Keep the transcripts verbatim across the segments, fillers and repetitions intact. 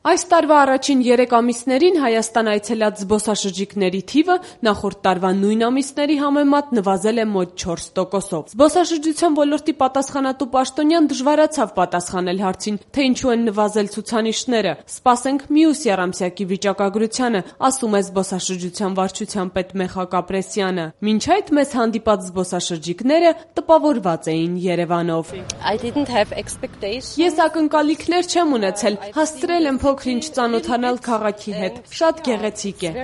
Այս տարվա առաջին երեք ամիսներին Հայաստան այցելած զբոսաշրջիկների թիվը նախորդ տարվա նույն ամիսների համեմատ նվազել է մոտ չորս տոկոսով։ Զբոսաշրջության ոլորտի պատասխանատու պաշտոնյան դժվարացավ պատասխանել հարցին, թե ինչու են նվազել ցուցանիշները։ Սպասենք մյուս եռամսյակի վիճակագրությանը, ասում է զբոսաշրջության վարչության պետ Մեխակ Ապրեսյանը։ Մինչ այդ մեզ հանդիպած զբոսաշրջիկները տպավորված էին Երևանով։ Ես ակնկալիքներ չեմ ունեցել, հասցրել եմ փոքր-ինչ ծանոթանալ քաղաքի հետ, շատ գեղեցիկ է,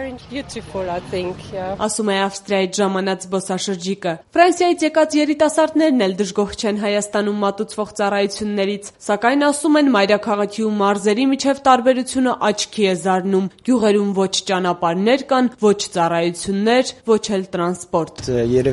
ասում է Ավստրիայից ժամանած զբոսաշրջիկը։ Ֆրանսիայից եկած երիտասարդներն էլ դժգոհ չեն Հայաստանում մատուցվող ծառայություններից, սակայն ասում են մայրաքաղաքի ու մարզերի միջև տարբերությունը աչքի է զարնում։ Գյուղերում ոչ ճանապարհներ կան, ոչ ծառայություններ, ոչ էլ տրանսպորտ։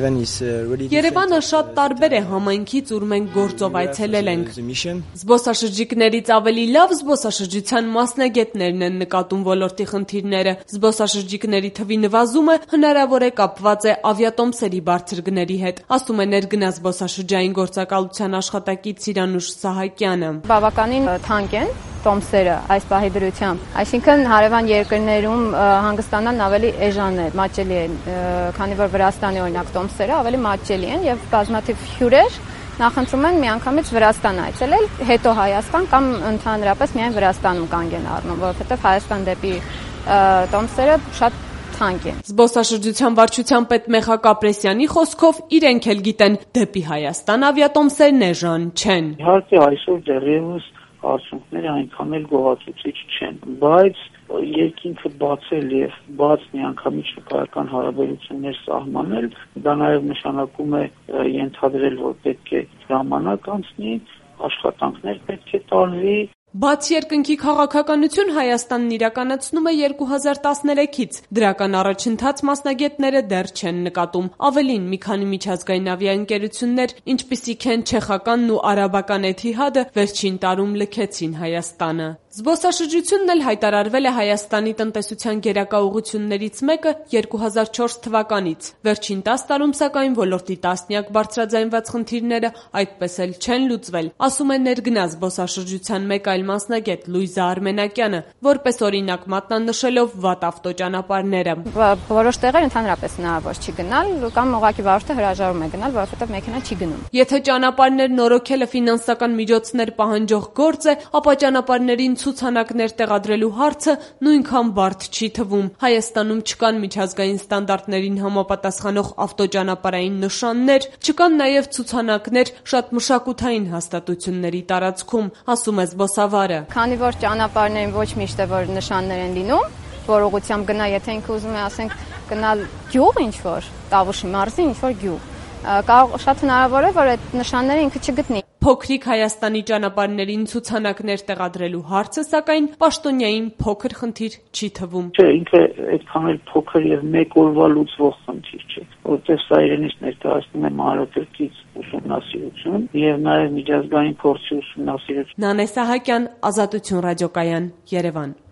Երևանը շատ տարբեր է համայնքից, ուր մենք գործով այցելել ենք։ Զբոսաշրջիկներից ավելի լավ զբոսաշրջության մասնագետներն են նկատում ոլորտի խնդիրները։ Զբոսաշրջիկների թվի նվազումը հնարավոր է կապված է ավիատոմսերի բարձր գների հետ, ասում է ներգնաց զբոսաշրջային գործակալության աշխատակից Սիրանուշ Սահակյանը։ Բավականին թանկ են տոմսերը այս պահի դրությամբ, այսինքն հարևան երկրներում հանգստանալն ավելի էժան է, մատչելի է, քանի որ Վրաստանի օրինակ տոմսերը ավելի մատչելի են եւ բազմաթիվ հյուրեր նախընտրում են միանգամից Վրաստան այցելել, հետո Հայաստան կամ ընդհանրապես միայն Վրաստանում կանգ են առնում, որովհետև Հայաստան դեպի տոմսերը շատ թանկ են։ Զբոսաշրջության վարչության պետ Մեխակ Ապրեսյանի խոսքով իրենք էլ գիտեն, դեպի Հայաստան ավիատոմսերն էժան չեն։ Իհարկե այսօր դեռևս արդյունքները այնքան էլ գոհացուցիչ չեն, բայց երկինքը բացել եւ բաց միանգամից շուկայական հարաբերություններ սահմանել, դա նաեւ նշանակում է ենթադրել, որ պետք է ժամանակ անցնի, աշխատանքներ պետք է տարվի։ Բաց երկնքի քաղաքականություն Հայաստանն իրականացնում է երկու հազար տասներեքից, դրական առաջընթաց մասնագետները դեռ չեն նկատում։ Ավելին, մի քանի միջազգային ավիաընկերություններ, ինչպիսիք են չեխականն ու արաբական Էթիհադը, վերջին տարում լքեցին Հայաստանը։ Զբոսաշրջությունն էլ հայտարարվել է Հայաստանի տնտեսության գերակա ուղղություններից մեկը երկու հազար չորս թվականից։ Վերջին տասը տարում, սակայն, ոլորտի տասնյակ բարձրաձայնված խնդիրները այդպես էլ չեն լուծվել, ասում է ներգնա զբոսաշրջության մեկ այլ մասնագետ Լուիզա Արմենակյանը, որպես օրինակ մատնանշելով վատ ավտոճանապարհները։ Որոշ տեղեր ընդհանրապես հնարավոր չի գնալ, կամ ուղղակի վարորդը հրաժարվում է գնալ, որովհետև մեքենա չի գնում։ Եթե ճանապարհներ նորոգելը ֆինանսական միջոցներ պահանջող գործ է, ապա ճանապարհներին ցուցանակներ տեղադրելու հարցը նույնքան բարդ չի թվում։ Հայաստանում չկան միջազգային ստանդարտներին համապատասխանող ավտոճանապարհային նշաններ, չկան նաև ցուցանակներ շատ մշակութային հաստատությունների տարածքում, ասում է զբոսավարը։ Քանի որ ճանապարհներին ոչ միշտ է որ նշաններ են լինում, որ ուղղությամբ գնա, եթե ինքը ուզում է, ասենք, գնալ գյուղ ինչ-որ, Տավուշի մարզի ինչ-որ գյուղ, կարող շատ հնարավոր է, որ այդ նշանները ինքը չգտնի։ Փոքրիկ Հայաստանի ճանապարհներին ցուցանակներ տեղադրելու հարցը, սակայն, պաշտոնյային փոքր խնդիր չի թվում։ Չէ, ինքը այդքան էլ փոքր եւ մեկ օրվա լուծվող խնդիր չէ, որտեղ սա իրենից ներկայացնում է մանրակրկիտ ուսումնասիրություն եւ նաեւ միջազգային փորձի ուսումնասիրություն։ Նանե Սահակյան, Ազատություն ռադիոկայան, Երևան։